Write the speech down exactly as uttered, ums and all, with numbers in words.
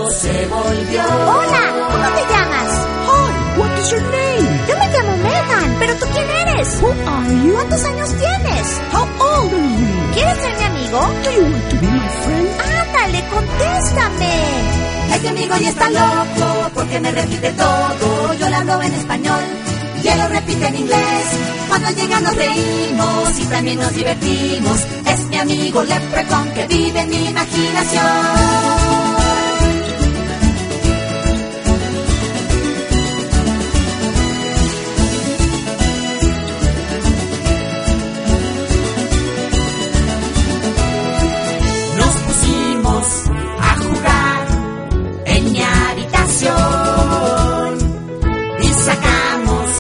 loco se volvió. Hola, ¿cómo te llamas? Hi, what is your name? Yo me llamo Megan, ¿pero tú quién eres? Who are you? ¿Cuántos años tienes? How old are you? ¿Quieres ser mi amigo? Do you want to be my friend? Ándale, contéstame. Este amigo ya está loco porque me repite todo. Yo le hablo en español y él lo repite en inglés. Cuando llega nos reímos y también nos divertimos. Es mi amigo Leprechaun que vive en mi imaginación.